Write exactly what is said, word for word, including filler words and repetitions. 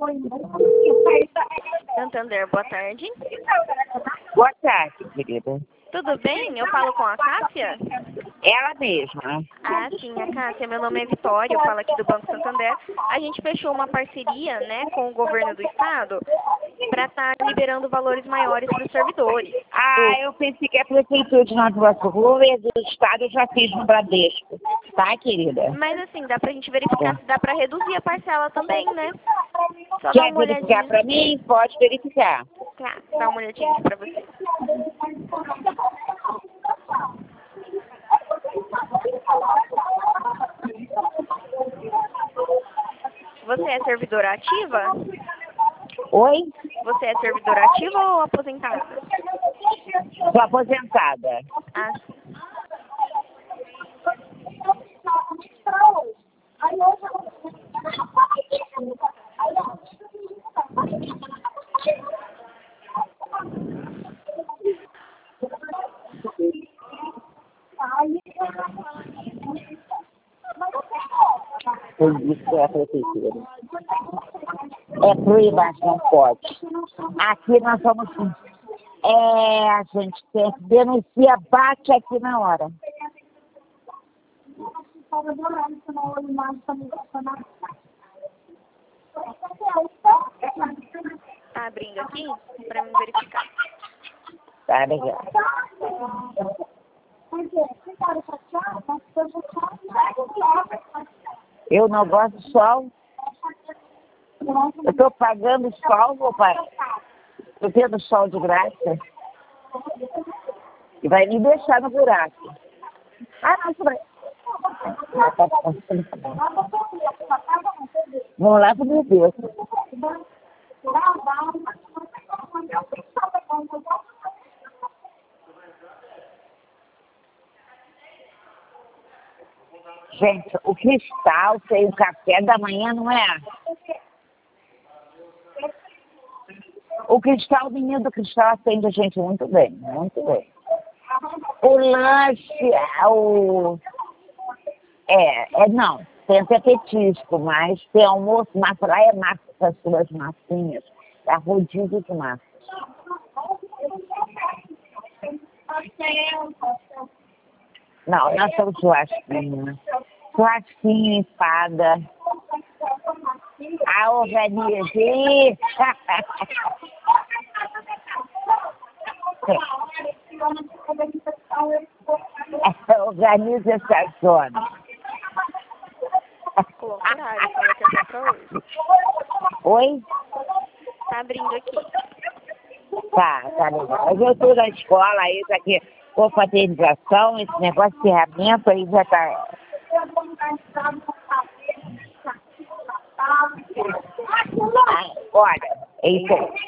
Santander, boa tarde. Boa tarde, querida. Tudo bem? Eu falo com a Cássia? Ela mesma. Ah, sim, a Cássia. Meu nome é Vitória, eu falo aqui do Banco Santander. A gente fechou uma parceria, né, com o governo do estado para estar liberando valores maiores para os servidores. Ah, eu pensei que a prefeitura de Nova Iguaçu e do estado eu já fiz no Bradesco. Tá, querida? Mas assim, dá pra gente verificar se dá pra reduzir a parcela também, né? Só dar Quer uma verificar olhadinha. pra mim? Pode verificar. Tá, dá uma olhadinha aqui pra você. Você é servidora ativa? Oi? Você é servidora ativa ou aposentada? Sou aposentada. Ah, Eu disse que é a prefeitura. É pro embaixo, não pode. Aqui nós somos. É, a gente tem que denunciar, bate aqui na hora. tá abrindo aqui pra me verificar. Tá legal. Eu não gosto de sol. Eu tô pagando sol, vou pagar. Eu tendo sol de graça. E vai me deixar no buraco. Ah, não, vai. Vamos lá pro meu Deus. Gente, o cristal tem o café da manhã, não é? O cristal, o menino do cristal atende a gente muito bem, muito bem. O lanche, o... É, é não, tem até petisco, mas tem almoço, massa lá é massa, essas suas massinhas. É rodízio de massa. Não, nós somos churrasquinho. Churrasquinho, empada. A organize. Organiza essa zona. Coloca horário, fala que é só pra hoje. Oi? Tá abrindo aqui. Tá, tá legal. Eu estou na escola aí, tá aqui, confraternização, esse negócio de ferramenta aí já tá. Ah, olha, é isso aí.